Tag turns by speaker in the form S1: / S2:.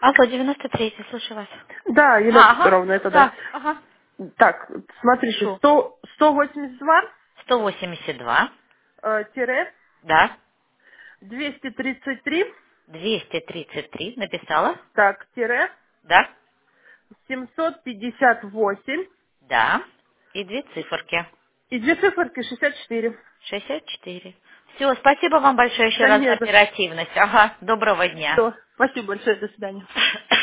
S1: Алло, 93-й, слушаю вас.
S2: Да, Елена
S1: Ага,
S2: Петровна, это да.
S1: да, ага.
S2: Так, смотрите,
S1: Пишу.
S2: 182
S1: 182,
S2: тире
S1: да.
S2: 233,
S1: 233, написала?
S2: так, тире
S1: Да.
S2: 758
S1: Да. И две циферки.
S2: и две циферки 64.
S1: 64. Все, спасибо вам большое еще
S2: Да
S1: раз за
S2: нет,
S1: оперативность. Ага, доброго дня.
S2: все. Спасибо большое, до свидания.